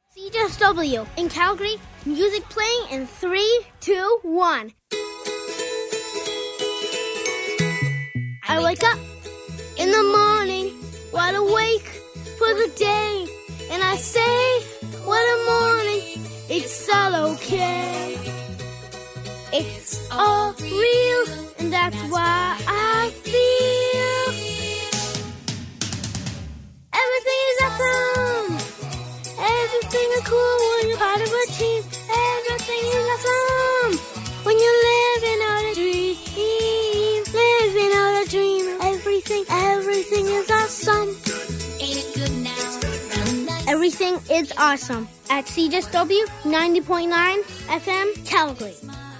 CJSW in Calgary, music playing in 3, 2, 1. I wake up in the morning, wide awake for the day, and I say, what a morning, it's all okay. It's all real, and that's why I feel everything is awesome. Everything is cool when you're part of a team. Everything is awesome when you're living out a dream. Living out a dream. Everything is awesome. Ain't it good now? Everything is awesome at CJSW 90.9 FM Calgary.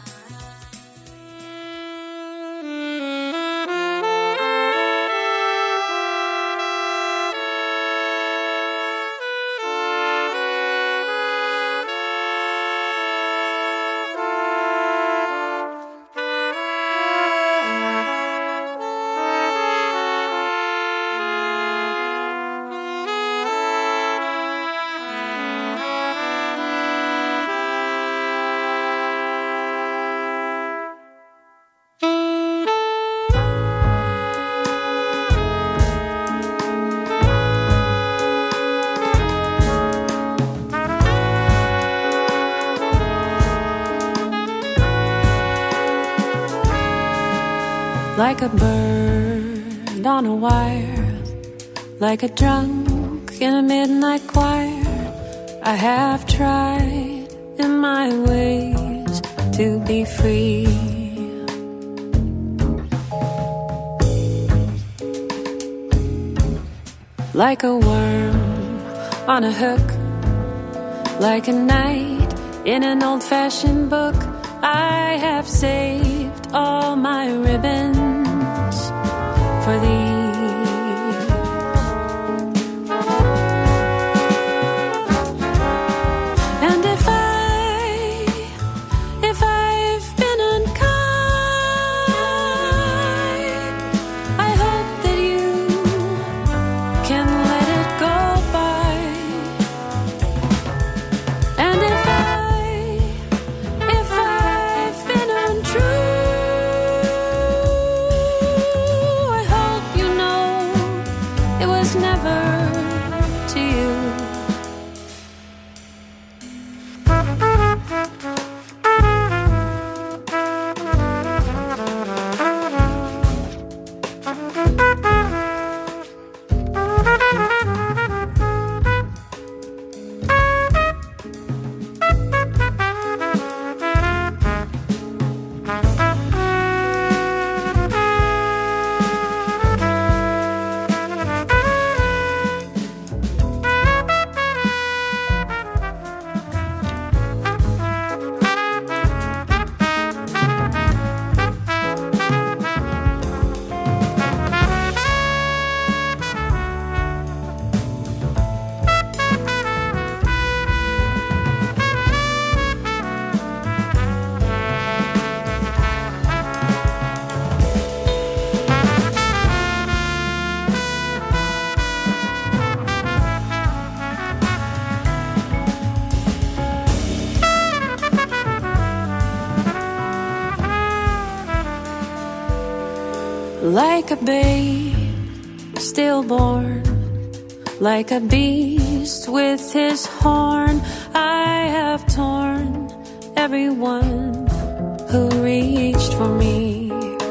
Like a bird on a wire, like a drunk in a midnight choir, I have tried in my ways to be free. Like a worm on a hook, like a knight in an old-fashioned book, I have saved all my ribbons for thee. And if I've been unkind, I hope that you can let it go by. And if I've been untrue, never to you. Like a babe stillborn, like a beast with his horn, I have torn everyone who reached for me.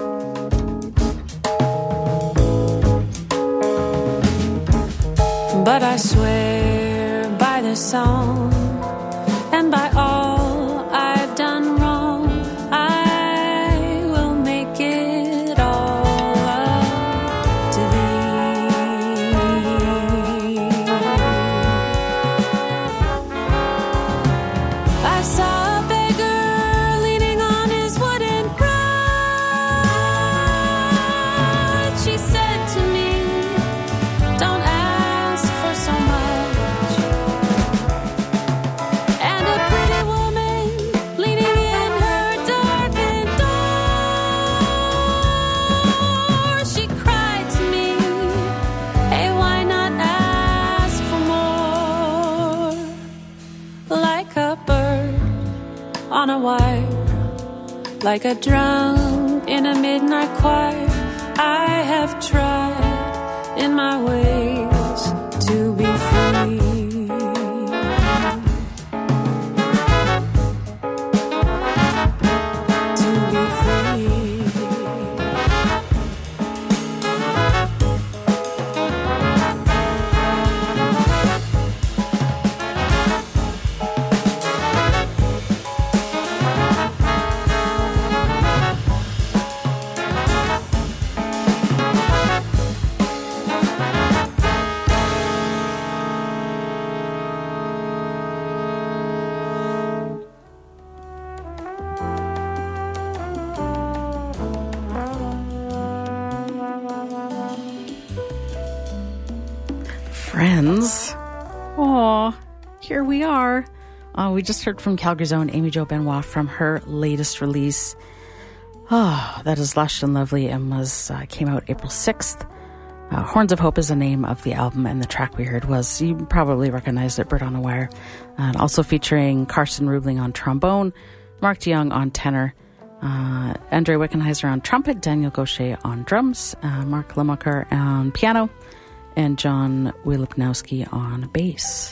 But I swear by the song and by all I've done wrong, I will make it all up to thee. I saw a beggar leaning on his wooden crutch. She said to me, don't ask for so much. on a wire, like a drunk in a midnight choir. I have tried in my ways to be free. Friends, here we are. We just heard from Calgary's own Amy Jo Benoit from her latest release. That is lush and lovely and came out April 6th. Horns of Hope is the name of the album, and the track we heard was, you probably recognized it, Bird on a Wire. And also featuring Carson Rubling on trombone, Mark DeYoung on tenor, Andre Wickenheiser on trumpet, Daniel Gaucher on drums, Mark Lemacher on piano, and John Wilipnowski on bass.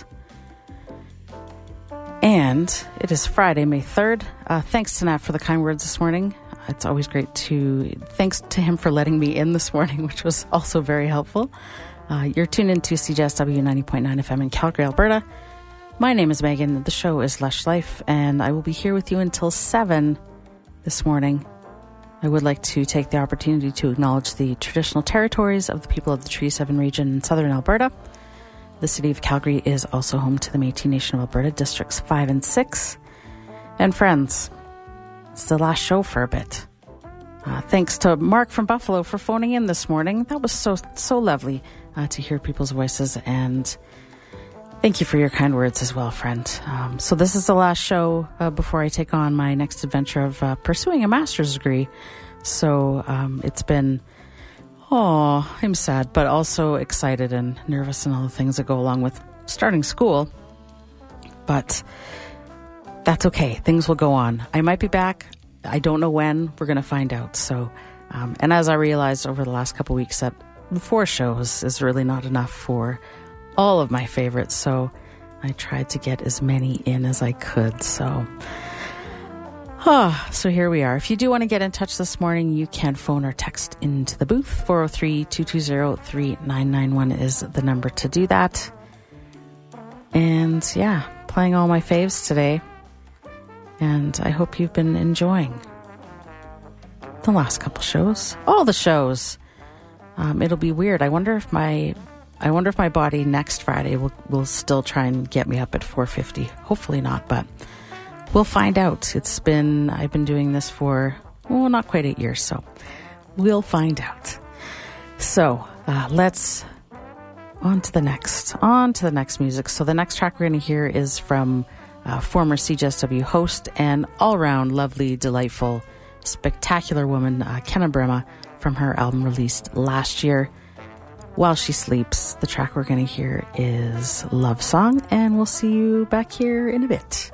And it is Friday, May 3rd. Thanks to Nat for the kind words this morning. It's always great thanks to him for letting me in this morning, which was also very helpful. You're tuned into CJSW 90.9 FM in Calgary, Alberta. My name is Megan. The show is Lush Life, and I will be here with you until 7 this morning. I would like to take the opportunity to acknowledge the traditional territories of the people of the Treaty 7 region in southern Alberta. The city of Calgary is also home to the Métis Nation of Alberta, Districts 5 and 6. And friends, it's the last show for a bit. Thanks to Mark from Buffalo for phoning in this morning. That was so lovely to hear people's voices, and thank you for your kind words as well, friend. So this is the last show before I take on my next adventure of pursuing a master's degree. So it's been, I'm sad, but also excited and nervous and all the things that go along with starting school. But that's okay. Things will go on. I might be back. I don't know when. We're going to find out. So, and as I realized over the last couple of weeks, that 4 shows is really not enough for all of my favorites, so I tried to get as many in as I could. So here we are. If you do want to get in touch this morning, you can phone or text into the booth. 403-220-3991 is the number to do that. And playing all my faves today. And I hope you've been enjoying the last couple shows. All the shows. It'll be weird. I wonder if my body next Friday will still try and get me up at 4:50. Hopefully not, but we'll find out. I've been doing this for, not quite 8 years, so we'll find out. So let's on to the next music. So the next track we're going to hear is from former CJSW host and all-round lovely, delightful, spectacular woman, Kenna Brema, from her album released last year, While She Sleeps. The track we're going to hear is Love Song, and we'll see you back here in a bit.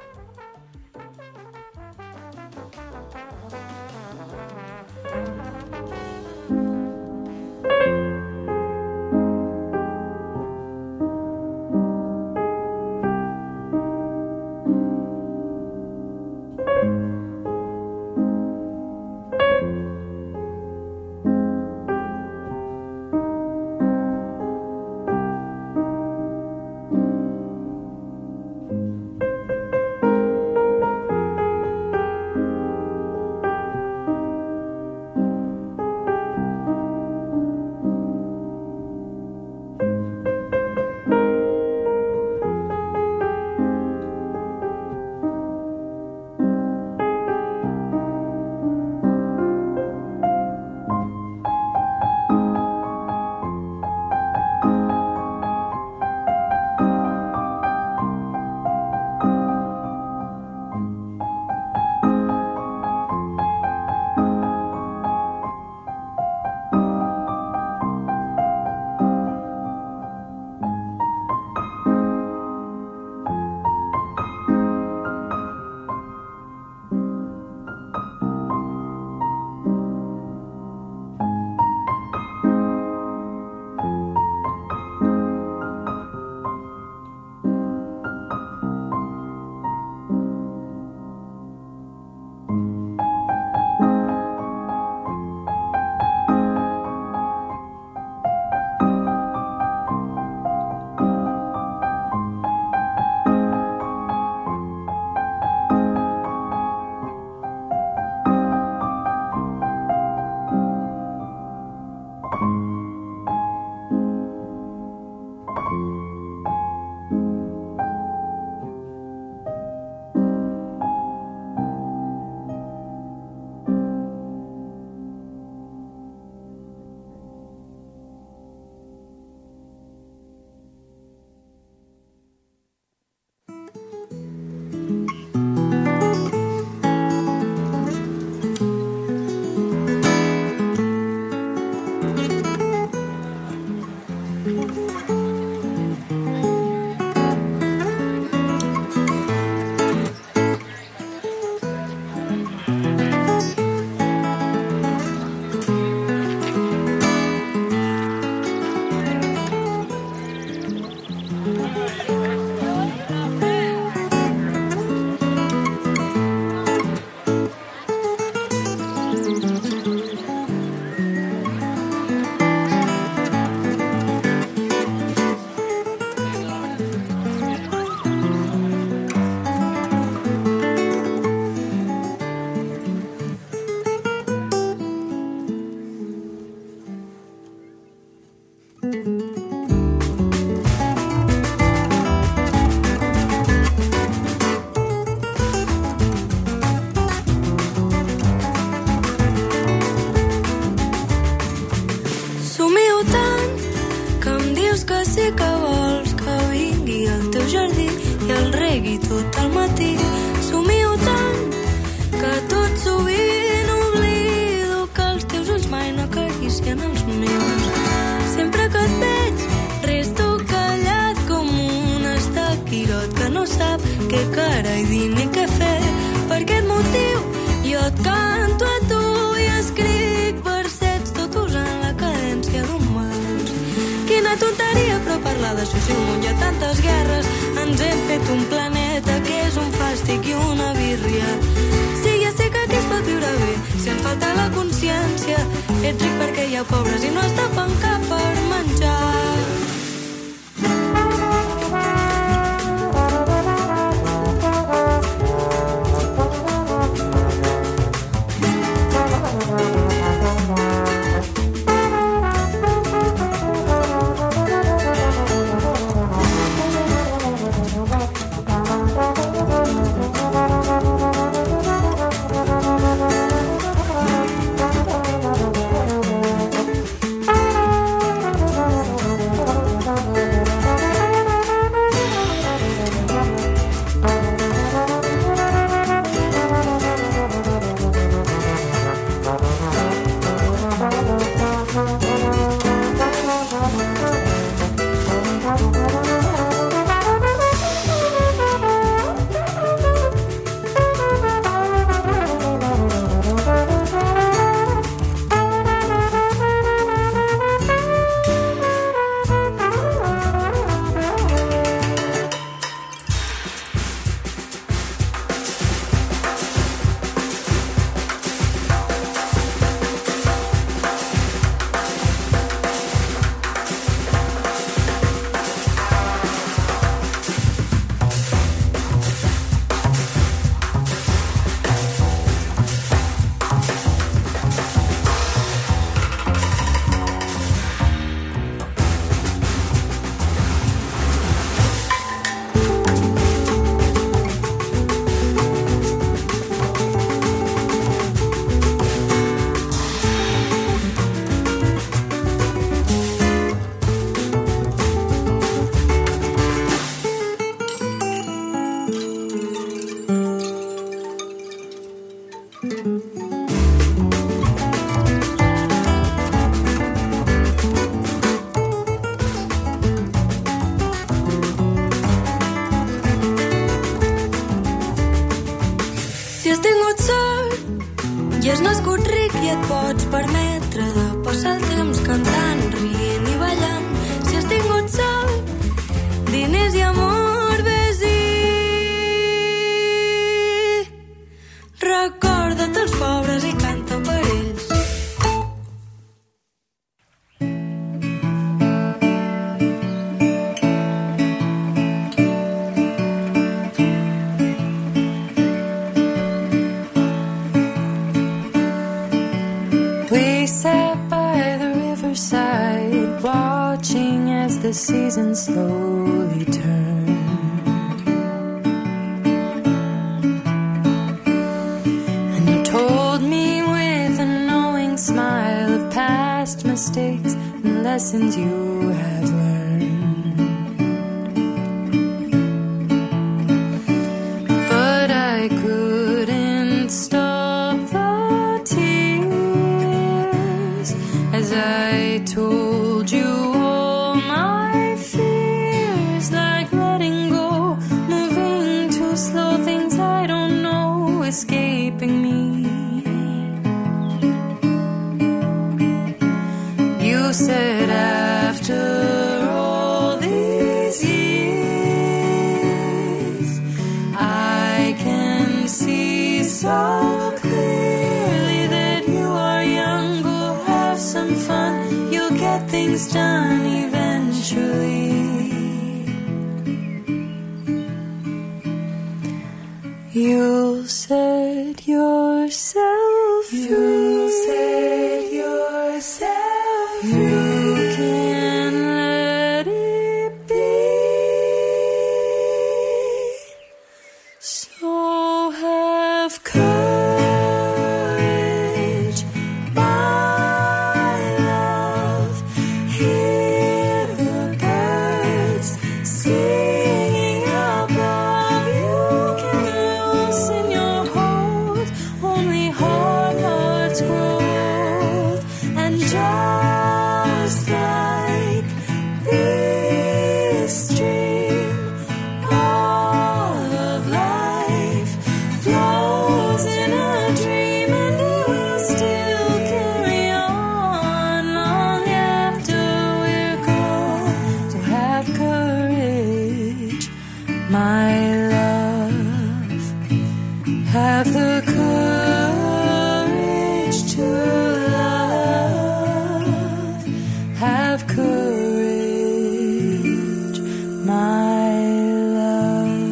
matí i el reggae tot el matí. Somio tant que tot sovint oblido que els teus ulls mai no acaricien els meus. Sempre que et veig resto callat com un estaquirot que no sap què carai dir ni què fer. Per aquest motiu jo et canto a tu i escric versets tot usant la cadència d'un vals. Quina tonteria, però parlar d'això si al món hi ha tantes guerres. Ens hem fet un planeta que és un fàstic i una birria. Sí, ja sé que aquí es pot viure bé si ens falta la consciència. Ets ric perquè hi ha pobres i no es tapen cap per menjar. The season slowly turned, and you told me with a knowing smile of past mistakes and lessons you have learned. But I couldn't stop the tears as I told you. Escaping me. You said after all these years I can see so clearly that you are young. Go have some fun, you'll get things done eventually. You set yourself free. You set yourself free. You can let it be. So have courage, my love. Hear the birds singing out. have the courage to love, have courage, my love.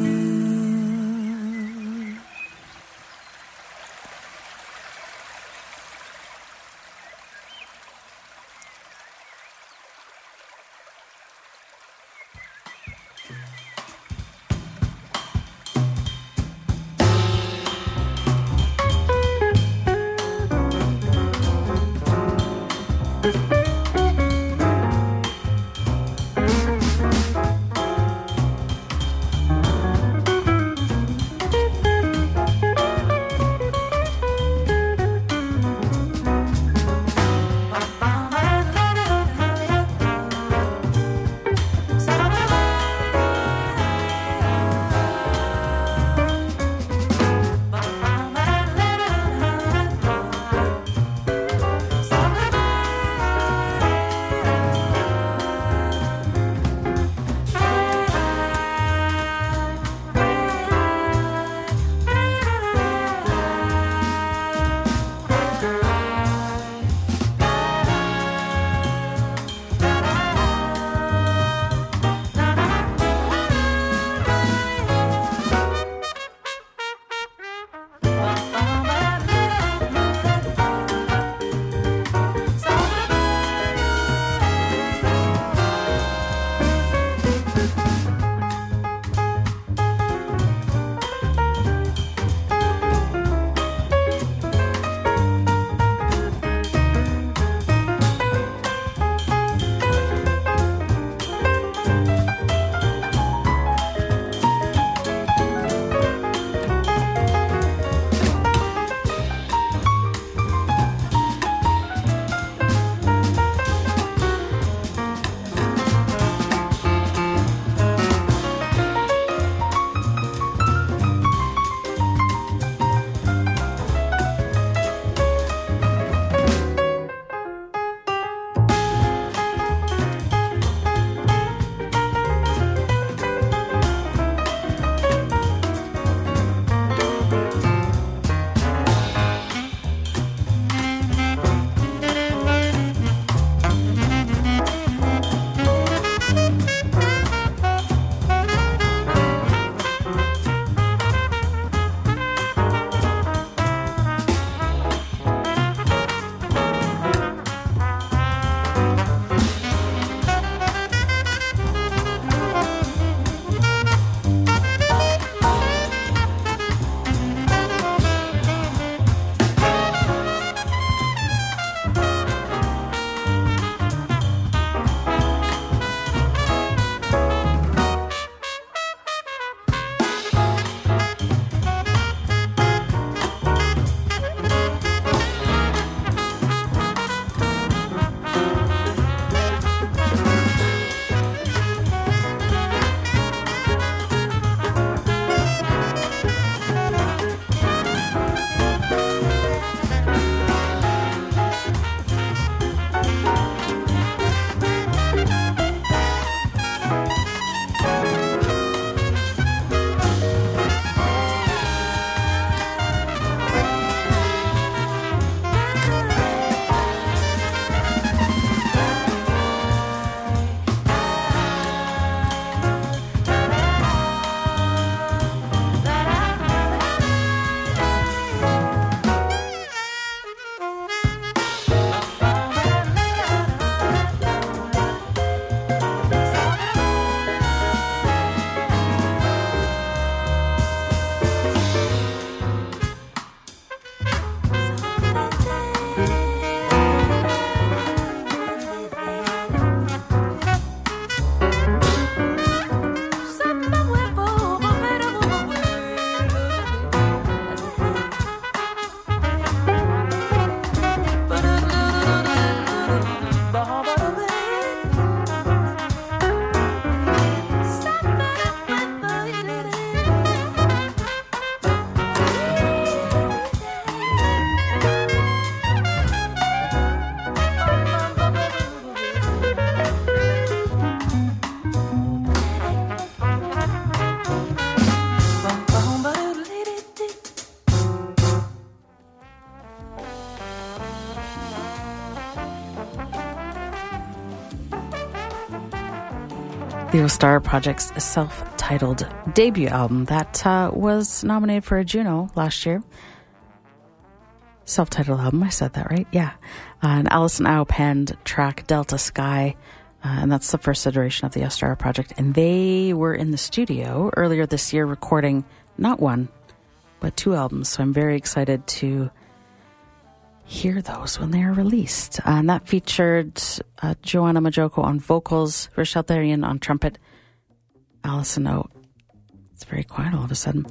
The Ostara Project's self-titled debut album that was nominated for a Juno last year. Self-titled album, I said that right? Yeah. And Alison Au penned track Delta Sky, and that's the first iteration of the Ostara Project. And they were in the studio earlier this year recording not one, but 2 albums. So I'm very excited to hear those when they are released. And that featured Joanna Majoko on vocals, Rochelle Therrien on trumpet, Alison O. It's very quiet all of a sudden.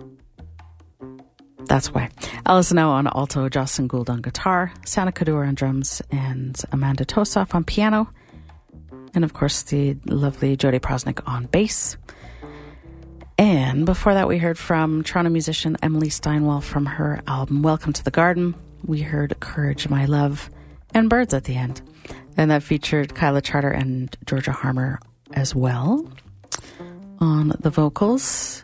That's why. Alison O on alto, Jocelyn Gould on guitar, Sana Kaddour on drums, and Amanda Tosoff on piano. And of course, the lovely Jody Prosnick on bass. And before that, we heard from Toronto musician Emily Steinwell from her album Welcome to the Garden. We heard Courage, My Love, and Birds at the end. And that featured Kyla Charter and Georgia Harmer as well on the vocals.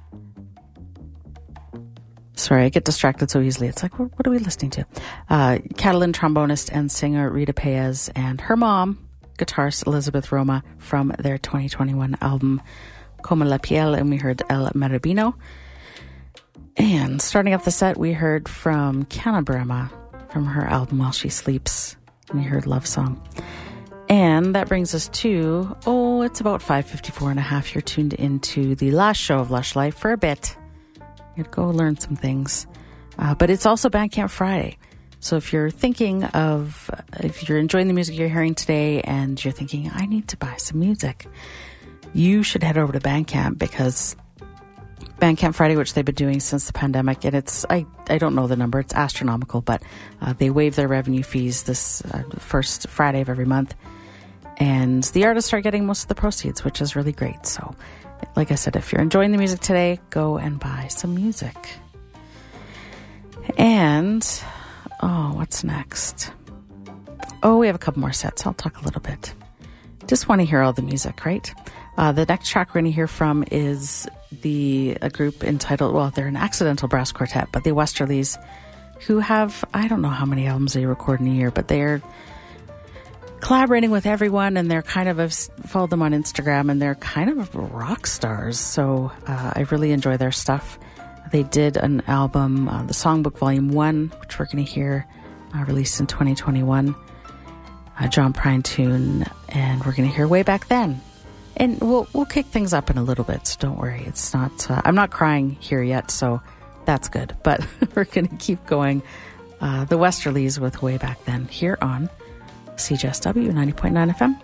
Sorry, I get distracted so easily. It's like, what are we listening to? Catalan trombonist and singer Rita Paez and her mom, guitarist Elizabeth Roma, from their 2021 album Como la Piel, and we heard El Marabino. And starting off the set, we heard from Kiana Burema from her album While She Sleeps. And we heard Love Song. And that brings us to, it's about 5:54 and a half. You're tuned into the last show of Lush Life for a bit. You'd go learn some things. But it's also Bandcamp Friday. So if you're if you're enjoying the music you're hearing today and you're thinking, I need to buy some music, you should head over to Bandcamp, because Bandcamp Friday, which they've been doing since the pandemic, and it's, I don't know the number, it's astronomical, but they waive their revenue fees this first Friday of every month. And the artists are getting most of the proceeds, which is really great. So, like I said, if you're enjoying the music today, go and buy some music. And, what's next? We have a couple more sets. I'll talk a little bit. Just want to hear all the music, right? The next track we're going to hear from is a group entitled, they're an accidental brass quartet, but the Westerlies, who have, I don't know how many albums they record in a year, but they're collaborating with everyone, and they're kind of, I've followed them on Instagram, and they're kind of rock stars. So I really enjoy their stuff. They did an album, the Songbook Volume 1, which we're going to hear, released in 2021, John Prine tune, and we're going to hear Way Back Then. And we'll kick things up in a little bit, so don't worry. It's not, I'm not crying here yet, so that's good. But we're going to keep going. The Westerlies with Way Back Then here on CJSW 90.9 FM.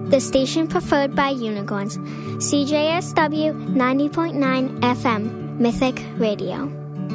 the station preferred by unicorns. CJSW 90.9 FM, Mythic Radio.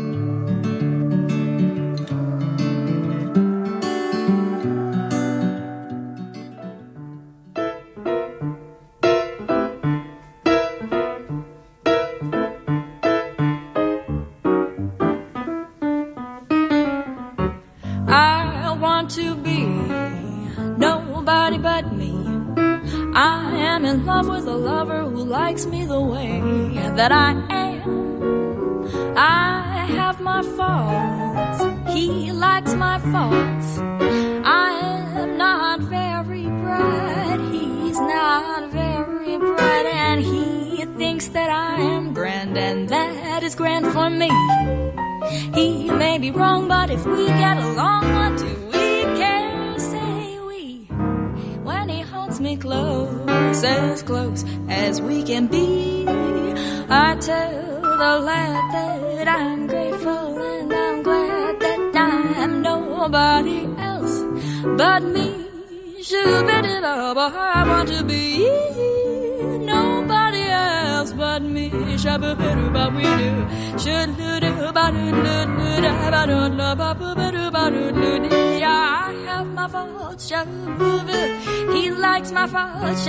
I want to be nobody but me. I am in love with a lover who likes me the way that I am. I have my faults, he likes my faults. I am not very bright, he's not very bright, and he thinks that I am grand, and that is grand for me. He may be wrong, but if we get along, what do we care? Say we, when he holds me close as we can be. I tell the lad that I'm grateful and I'm glad that I'm nobody else but me. I want to be nobody else but me. I have my faults, he likes my faults.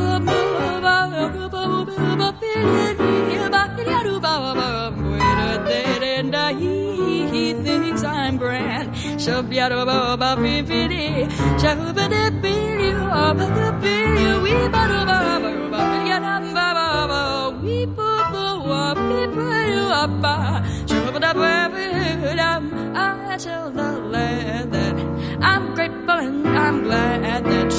He thinks I'm grand. I tell the lad that I'm grateful and I'm glad that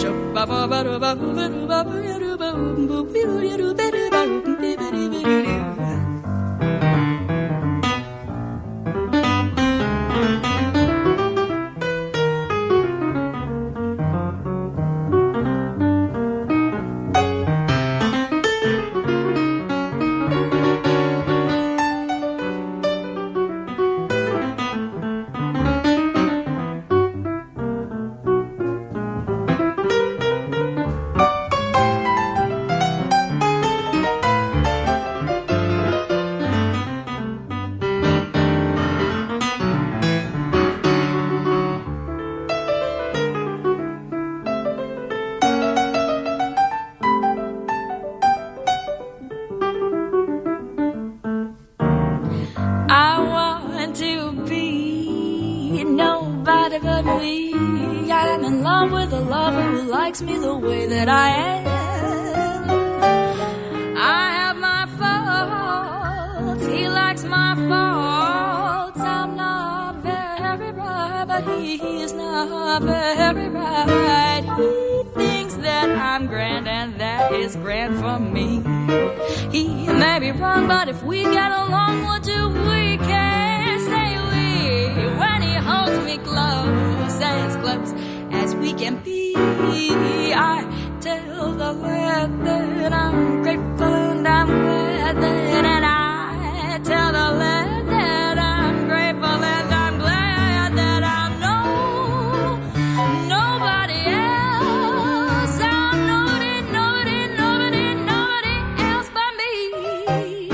me the way that I am. I have my faults, he likes my faults. I'm not very bright, but he is not very bright. He thinks that I'm grand, and that is grand for me. He may be wrong, but if we get along, what do we care? Say we, when he holds me close as we can be. I tell the lad that I'm grateful and I'm glad that, and I tell the lad that I'm grateful and I'm glad that I'm nobody else. I'm nobody else but me.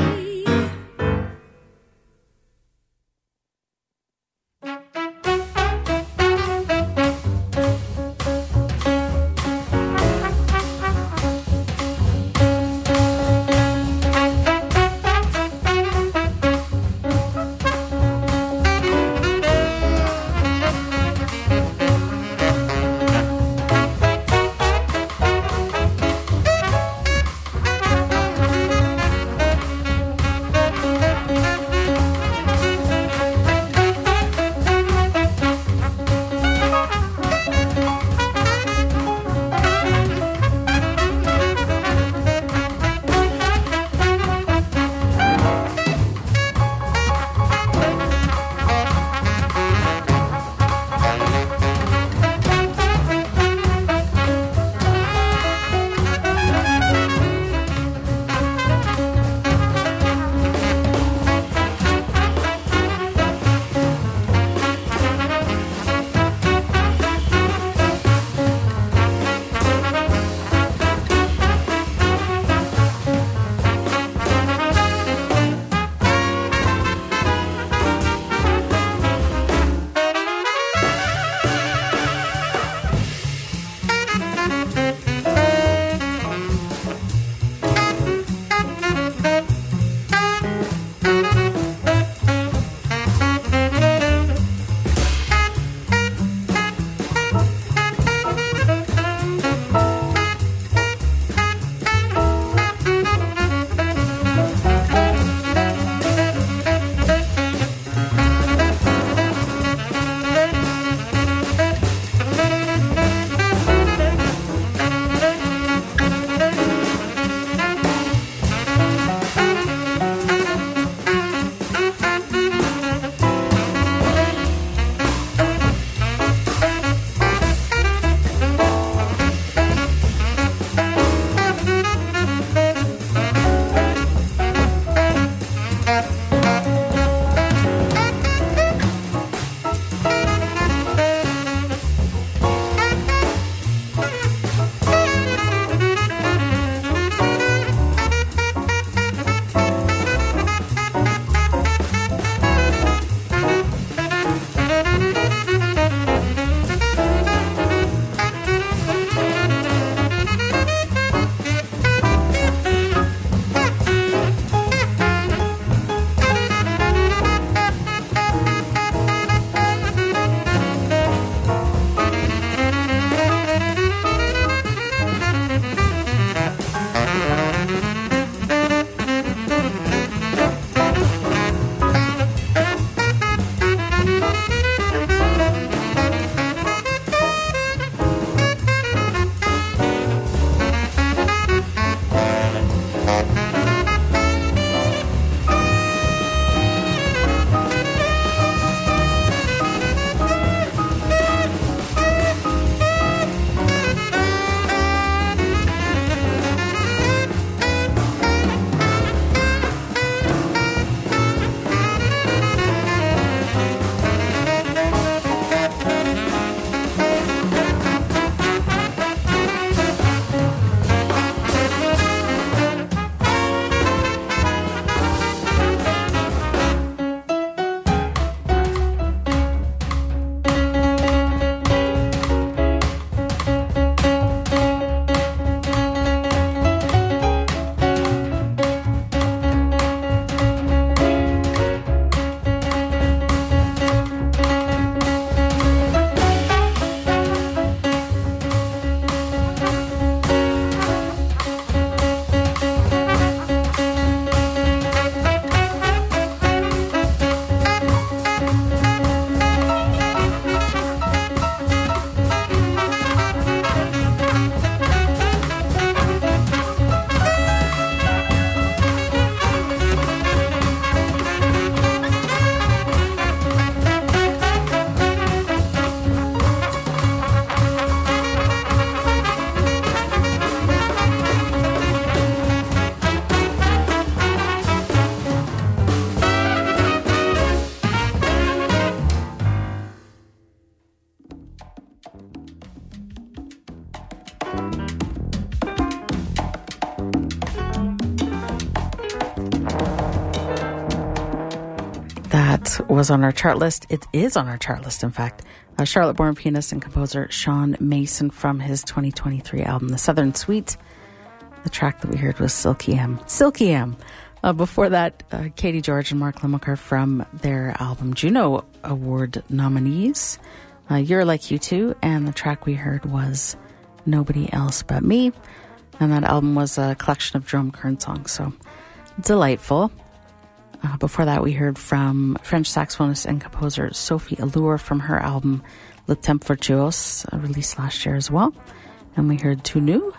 track was on our chart list. It is on our chart list, in fact. Charlotte-born pianist and composer Sean Mason from his 2023 album, The Southern Suite. The track that we heard was Silky M. Silky M. Before that, Katie George and Mark Limacher from their album Juno Award nominees, You're Like You Too, and the track we heard was Nobody Else But Me. And that album was a collection of Jerome Kern songs, so delightful. Before that, we heard from French saxophonist and composer Sophie Allure from her album Le Temps Virtuose, released last year as well. And we heard Tout Nu.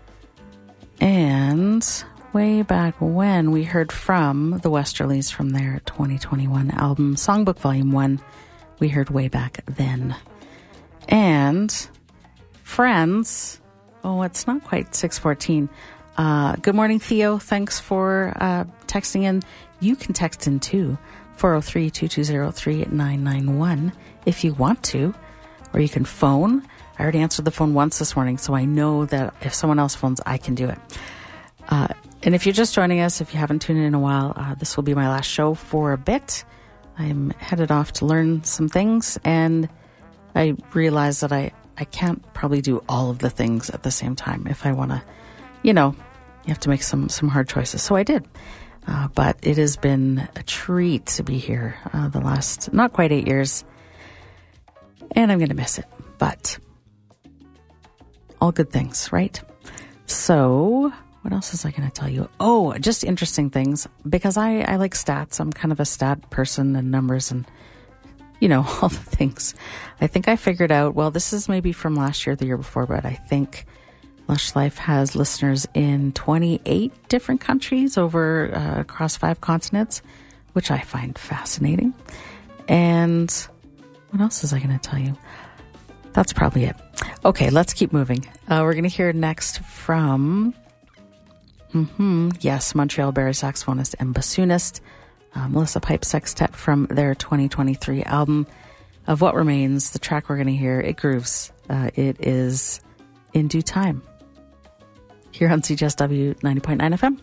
And way back when, we heard from the Westerlies from their 2021 album Songbook Volume 1. We heard Way Back Then. And friends, it's not quite 6:14. Good morning, Theo. Thanks for texting in. You can text in too, 403-220-3991 if you want to, or you can phone. I already answered the phone once this morning, so I know that if someone else phones, I can do it. And if you're just joining us, if you haven't tuned in a while, this will be my last show for a bit. I'm headed off to learn some things, and I realize that I can't probably do all of the things at the same time if I want to, you have to make some hard choices. So I did. But it has been a treat to be here the last, not quite 8 years. And I'm going to miss it. But all good things, right? So what else was I going to tell you? Oh, just interesting things. Because I like stats. I'm kind of a stat person and numbers and, all the things. I think I figured out, this is maybe from last year, the year before, but I think Lush Life has listeners in 28 different countries across 5 continents, which I find fascinating. And what else was I going to tell you? That's probably it. Okay, let's keep moving. We're going to hear next from, Montreal Barry saxophonist and bassoonist, Melissa Pipe Sextet from their 2023 album Of What Remains. The track we're going to hear, it grooves. It is In Due Time. Here on CJSW 90.9 FM.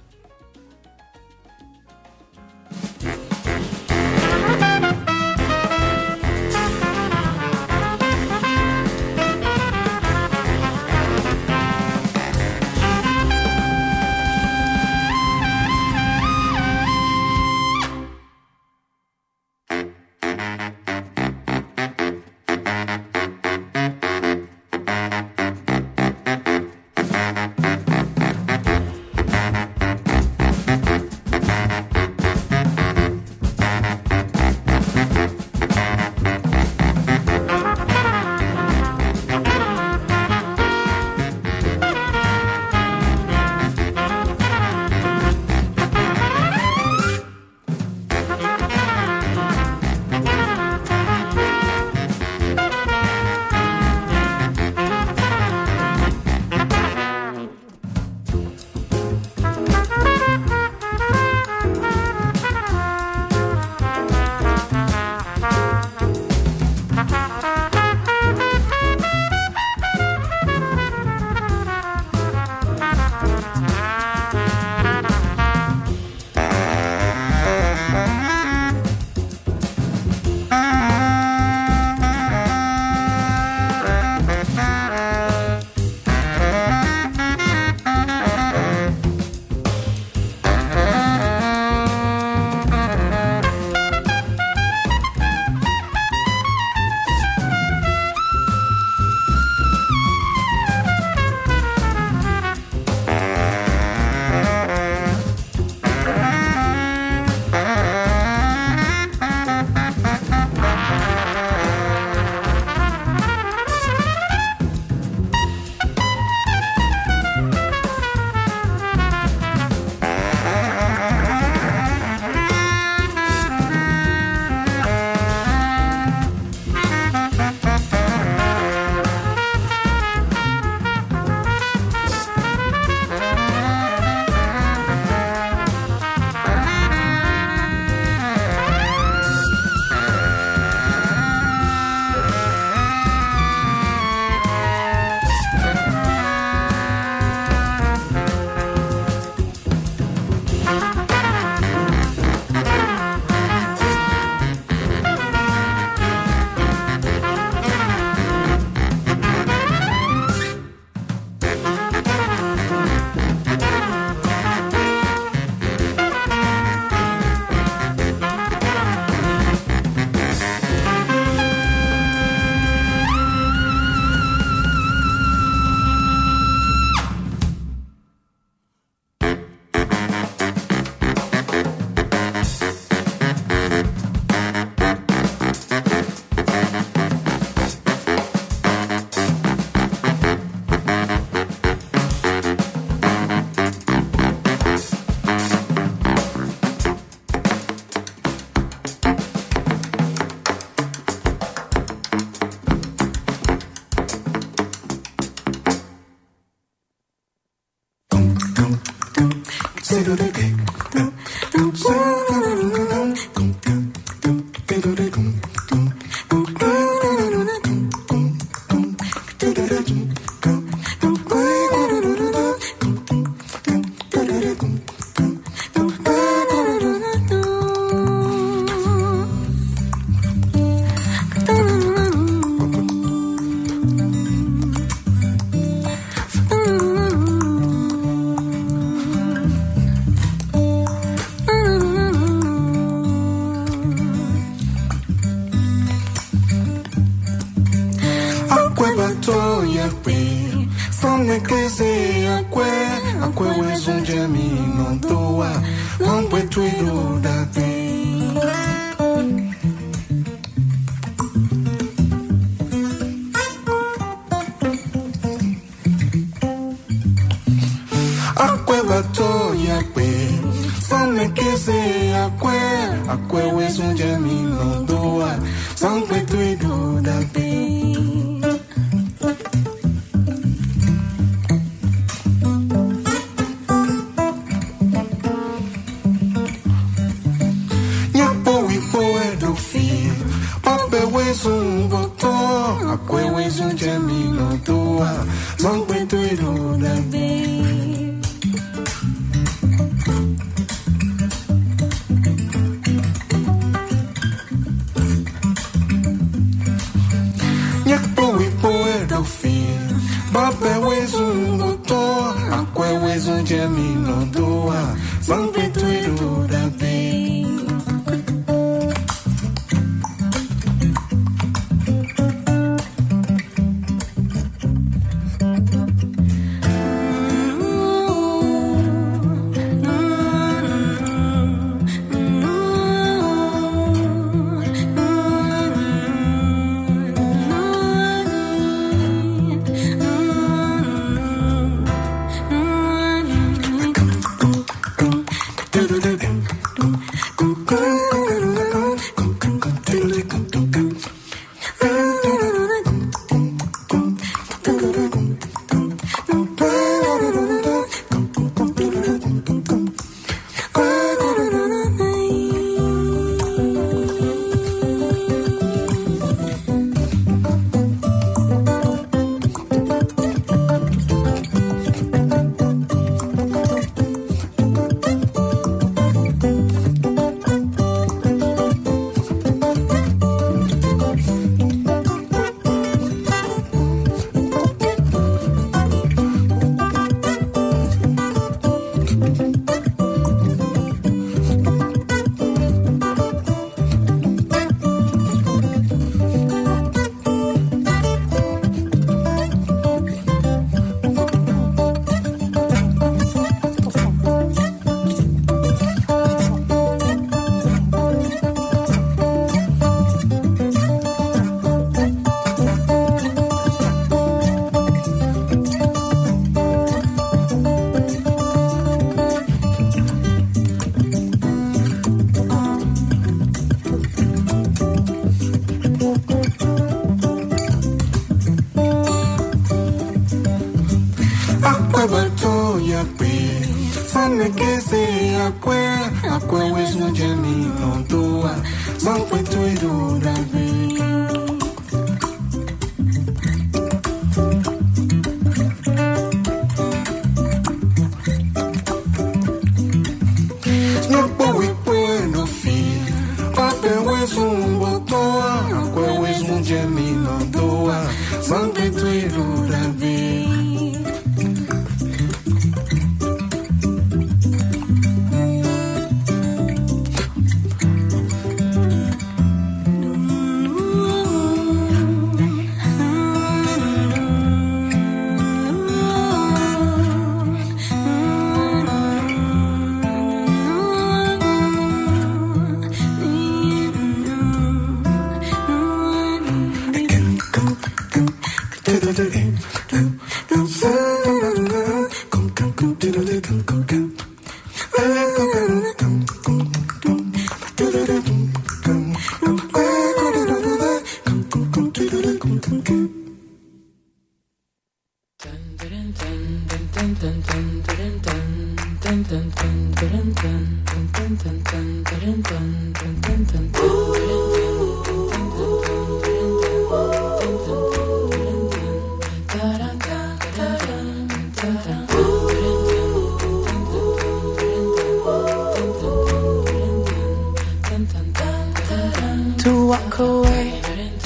To walk away,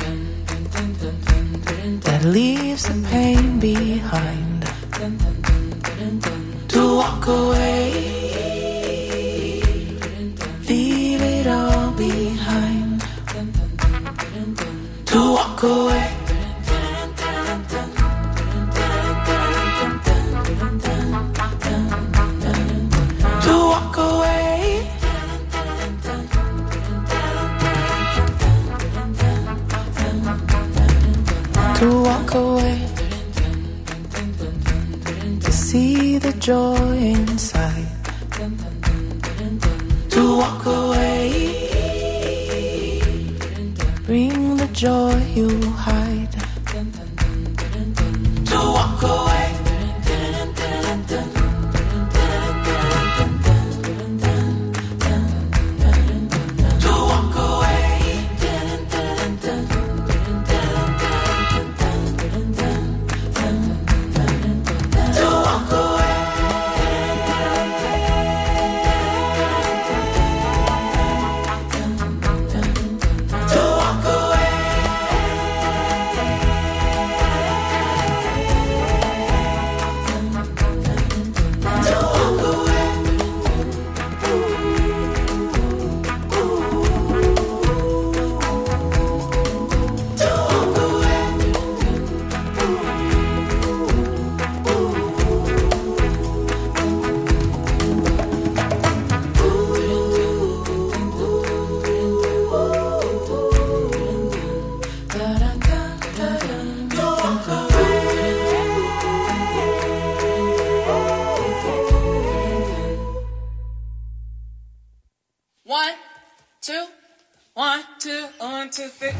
that leaves the pain behind. To walk away, leave it all behind. To walk away, to walk away, to walk away, to see the joy inside. To walk away, bring the joy you hide. To walk away, to walk away, to walk away. One, two, one, two, one, two, three.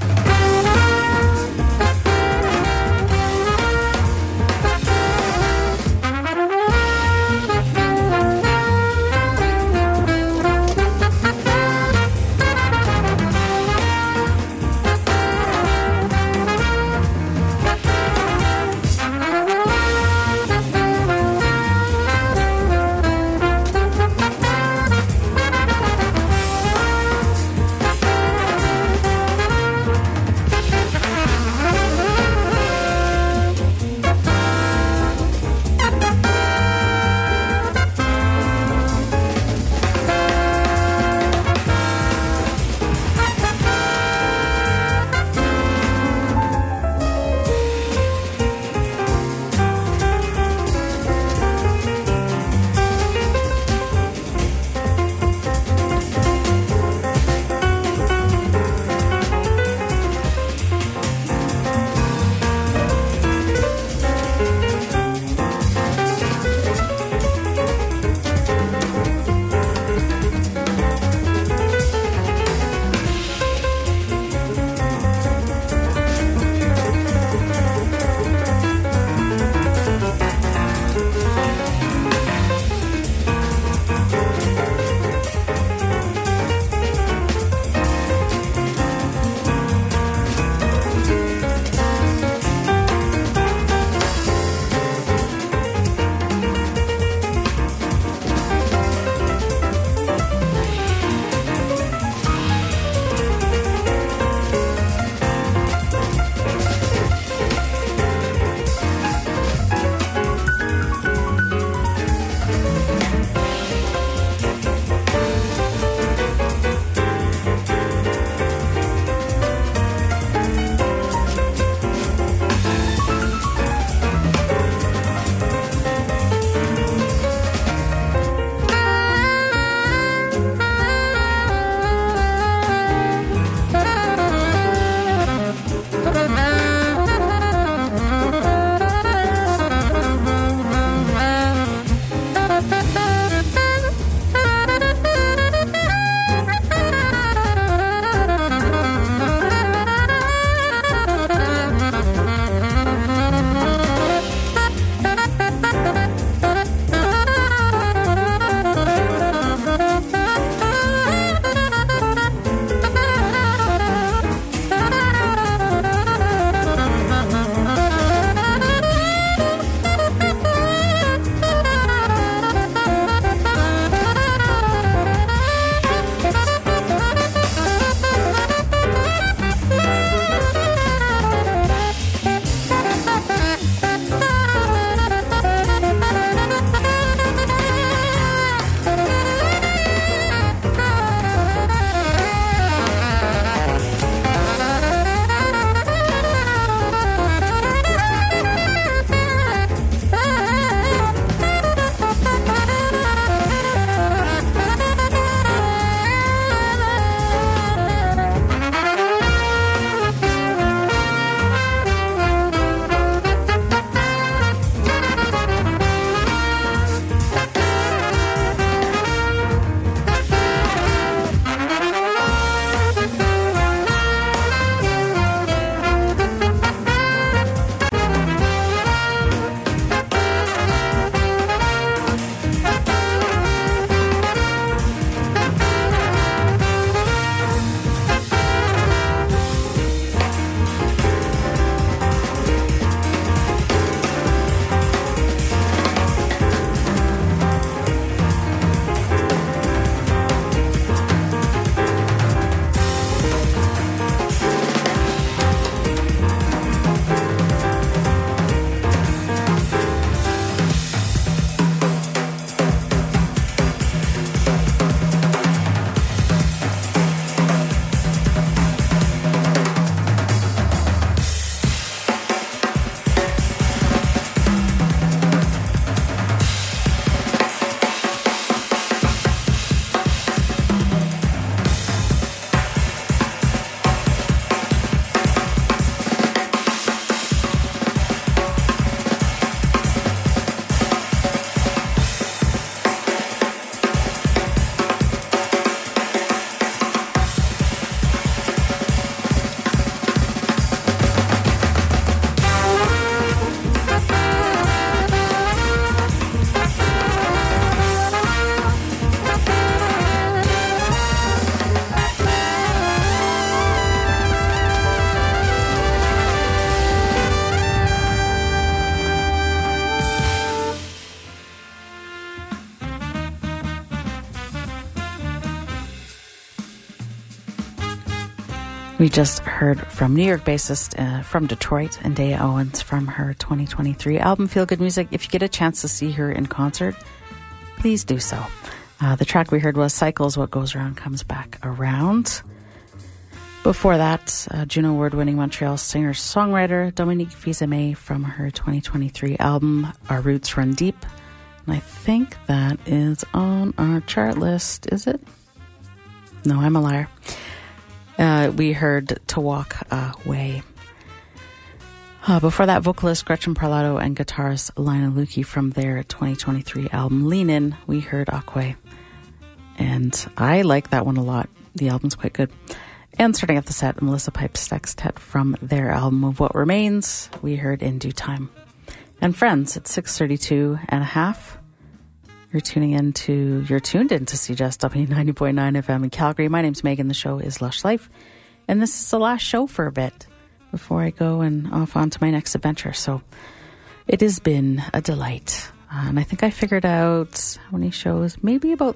We just heard from New York bassist from Detroit, Ndaya Owens, from her 2023 album Feel Good Music. If you get a chance to see her in concert, please do so. The track we heard was Cycles, What Goes Around Comes Back Around. Before that, Juno Award-winning Montreal singer-songwriter Dominique Fils-Aimé from her 2023 album Our Roots Run Deep. And I think that is on our chart list, is it? No, I'm a liar. We heard To Walk Away. Before that, vocalist Gretchen Parlato and guitarist Lionel Lucchi from their 2023 album Lean In, we heard Aquay. And I like that one a lot. The album's quite good. And starting off the set, Melissa Pipes Sextet from their album Of What Remains, we heard In Due Time. And friends, it's 6:32 and a half. You're tuned into CJSW 90.9 FM in Calgary. My name's Megan. The show is Lush Life. And this is the last show for a bit before I go and off on to my next adventure. So it has been a delight. And I think I figured out how many shows, maybe about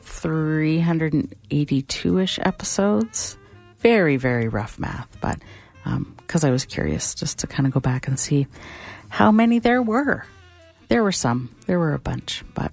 382-ish episodes. Very, very rough math, but because I was curious just to kind of go back and see how many there were. There were some. There were a bunch, but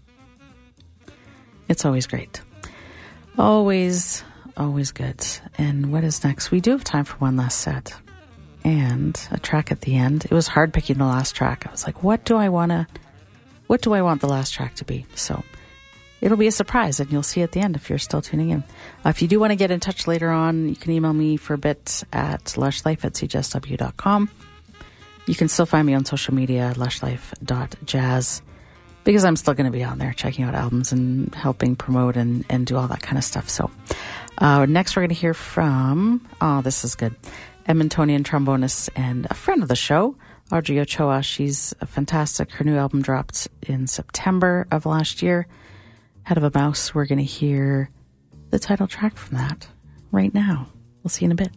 it's always great. Always, always good. And what is next? We do have time for one last set and a track at the end. It was hard picking the last track. I was like, what do I want the last track to be? So it'll be a surprise, and you'll see at the end if you're still tuning in. If you do want to get in touch later on, you can email me for a bit at lushlife@cjsw.com. You can still find me on social media, lushlife.jazz, because I'm still going to be on there checking out albums and helping promote and do all that kind of stuff. So next we're going to hear from, this is good, Edmontonian trombonist and a friend of the show, Audrey Ochoa. She's fantastic. Her new album dropped in September of last year, Head of a Mouse. We're going to hear the title track from that right now. We'll see you in a bit.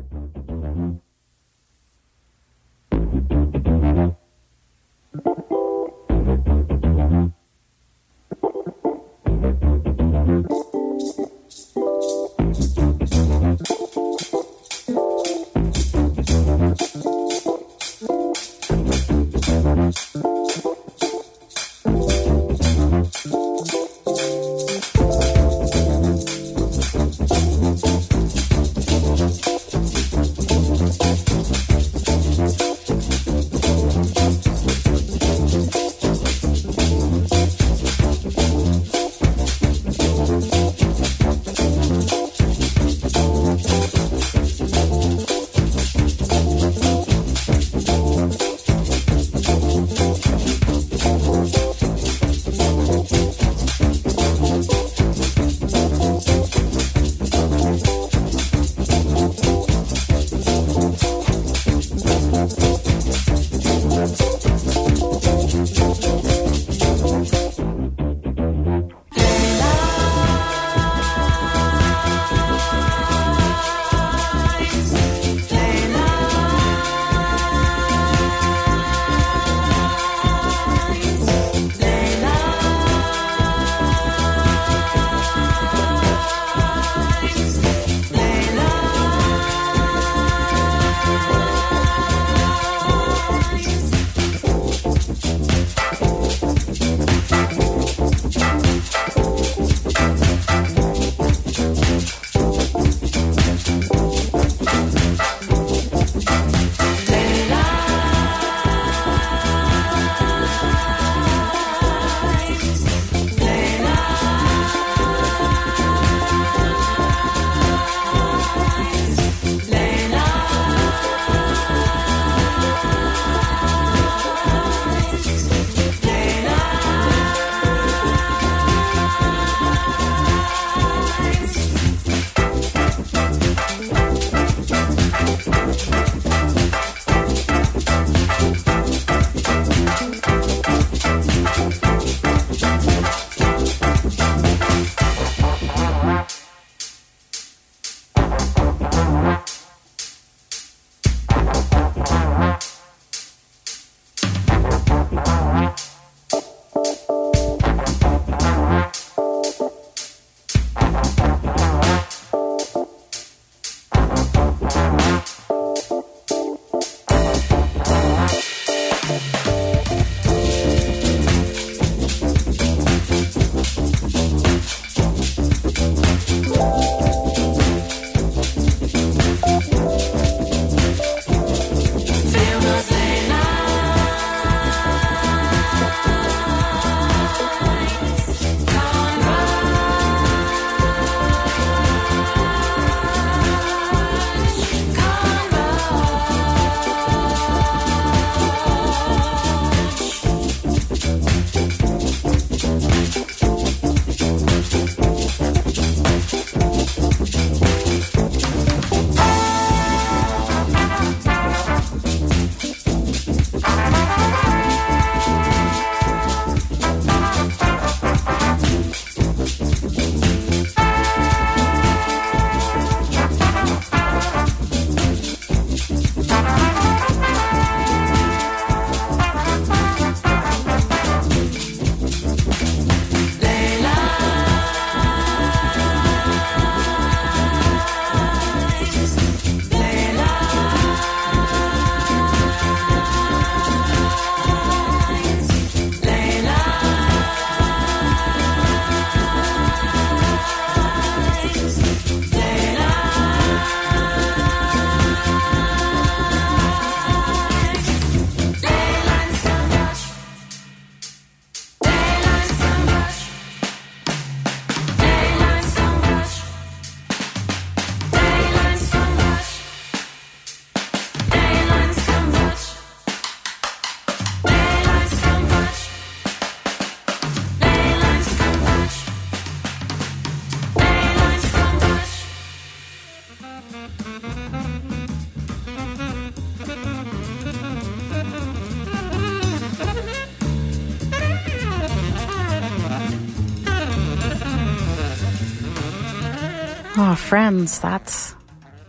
Oh, Friends, that's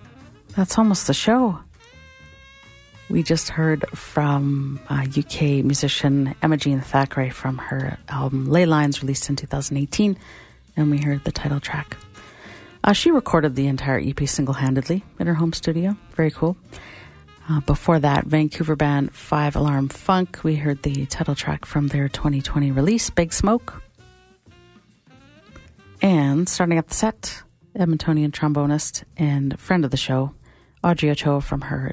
That's almost the show. We just heard from UK musician Emma Jean Thackeray from her album Ley Lines, released in 2018, and we heard the title track. She recorded the entire EP single-handedly in her home studio. Very cool. Before that, Vancouver band 5 Alarm Funk. We heard the title track from their 2020 release, Big Smoke. And starting up the set, Edmontonian trombonist and friend of the show, Audrey Ochoa from her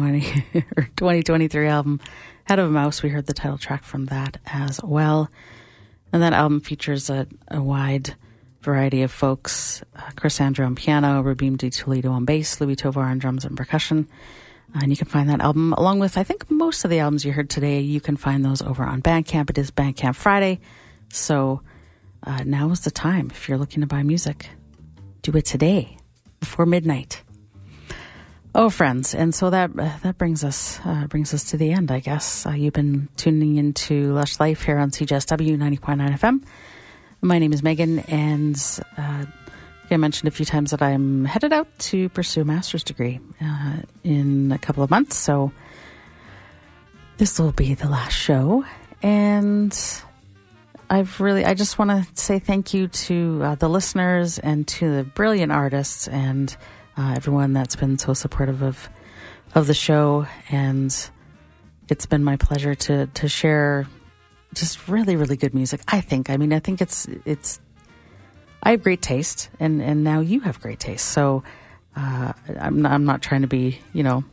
2023 album, Head of a Mouse. We heard the title track from that as well. And that album features a wide variety of folks. Chris Andrew on piano, Rabim Di Toledo on bass, Louis Tovar on drums and percussion. And you can find that album along with, I think, most of the albums you heard today. You can find those over on Bandcamp. It is Bandcamp Friday. So now is the time. If you're looking to buy music, do it today before midnight. Oh, friends, and so that brings us to the end, I guess. You've been tuning into Lush Life here on CJSW 90.9 FM. My name is Megan, and I mentioned a few times that I'm headed out to pursue a master's degree in a couple of months, so this will be the last show, and I just want to say thank you to the listeners and to the brilliant artists and everyone that's been so supportive of the show, and it's been my pleasure to share just really, really good music. I think it's I have great taste, and now you have great taste. So I'm not trying to be,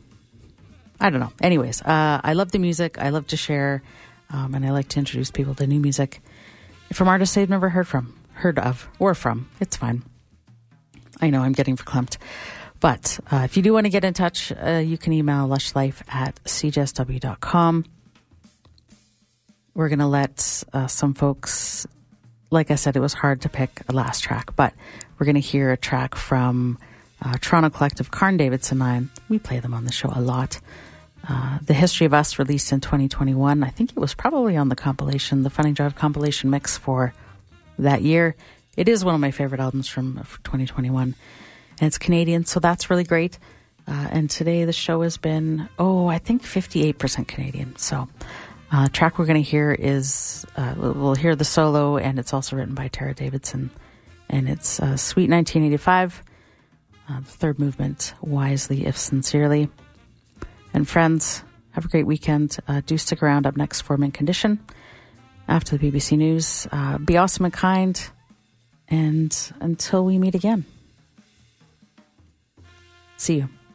I don't know. Anyways, I love the music. I love to share, and I like to introduce people to new music from artists they've never heard of, or from. It's fine. I know I'm getting verklempt. But if you do want to get in touch, you can email lushlife@cjsw.com. We're going to let some folks, like I said, it was hard to pick a last track, but we're going to hear a track from Toronto collective Carn Davidson 9. We play them on the show a lot. The History of Us, released in 2021. I think it was probably on the compilation, the Funny Drive compilation mix for that year. It is one of my favorite albums from 2021. And it's Canadian, so that's really great. And today the show has been, I think 58% Canadian. So track we're going to hear is, we'll hear the solo, and it's also written by Tara Davidson. And it's Suite 1985, the third movement, Wisely If Sincerely. And friends, have a great weekend. Do stick around. Up next for Mint Condition after the BBC News. Be awesome and kind. And until we meet again. See you.